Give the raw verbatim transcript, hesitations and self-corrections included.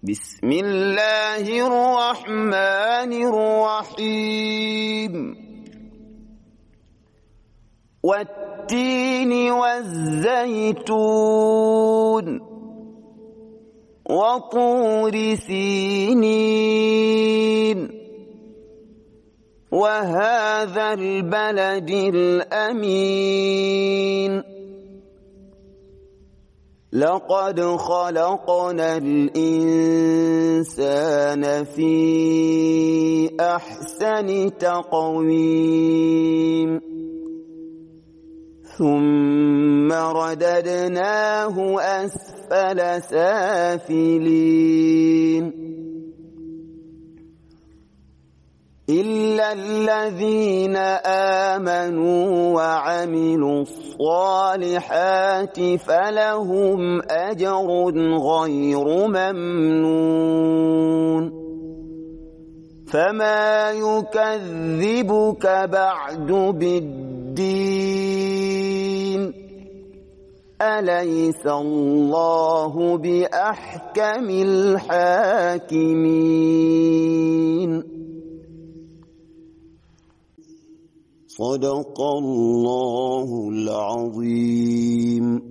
بسم الله الرحمن الرحيم والتين والزيتون وطور سينين وهذا البلد الأمين لقد خلقنا الإنسان في أحسن تقويم ثم رددناه أسفل سافلين إلا الذين آمنوا وعملوا الصالحات فلهم أجر غير ممنون فما يكذبك بعد بالدين أليس الله بأحكم الحاكمين صدق الله العظيم.